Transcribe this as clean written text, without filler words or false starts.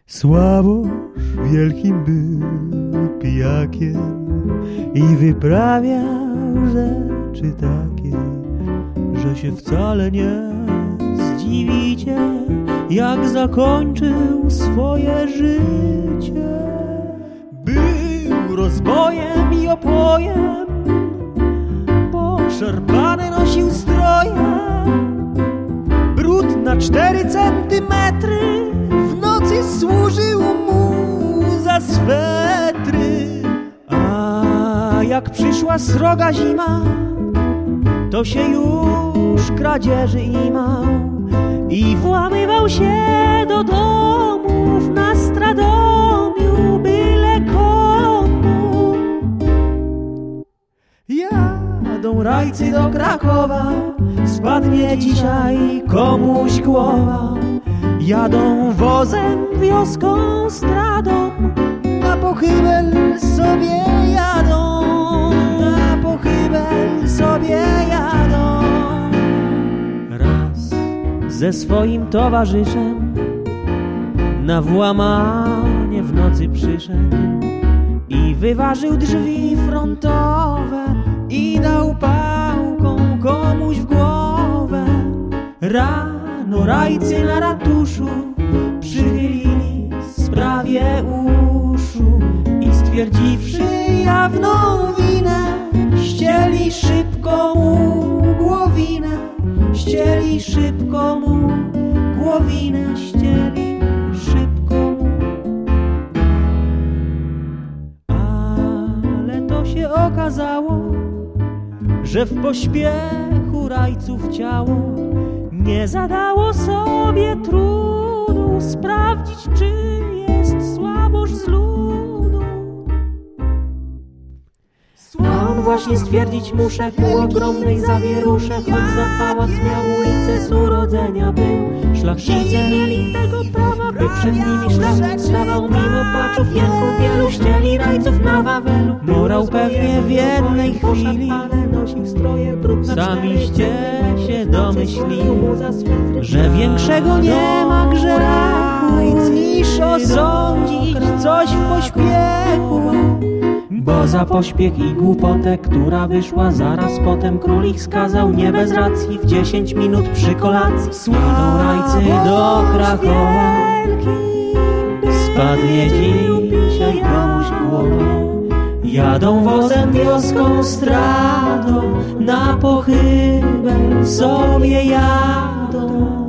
Sławosz wielkim był pijakiem i wyprawiał rzeczy takie, że się wcale nie zdziwicie, jak zakończył swoje życie. Był rozbojem i opojem, poszarpane nosił stroje, brud na 4 centymetry, w nocy służył mu za swetry. A jak przyszła sroga zima, to się już kradzieży imał i włamywał się do domów na Stradomiu byle komu. Jadą rajcy do Krakowa, spadnie dzisiaj komuś głowa. Jadą wozem, wioską, stradą, na pochybel sobie jadą, na pochybel sobie jadą. Raz ze swoim towarzyszem na włamanie w nocy przyszedł i wyważył drzwi frontowe i dał pałką komuś w głowę. Rano rajcy na ratuszu przychylili sprawie uszu i stwierdziwszy jawną winę, ścieli szybko mu głowinę, ścieli szybko mu głowinę, ścieli szybko mu. Ale to się okazało, że w pośpiechu rajców ciało nie zadało sobie trudu sprawdzić, czy jest Sławosz z ludu. A on właśnie stwierdzić muszę ku ogromnej zawierusze, choć za pałac miał ulicę z urodzenia był. Szlachcice mieli tego prawa, by przed nimi szlachcic stawał mimo płaczów jęków wielu. Ścieli rajców na Wawelu, morał pewnie w jednej chwili. Samiście się domyślili, że większego nie ma grzechu niż osądzić coś w pośpiechu. Bo za pośpiech i głupotę, która wyszła zaraz potem, król ich skazał nie bez racji w 10 minut przy kolacji. Jadą rajcy do Krakowa, spadnie dzisiaj komuś głowa. Jadą wozem, wioską, stradą, na pochybel sobie jadą.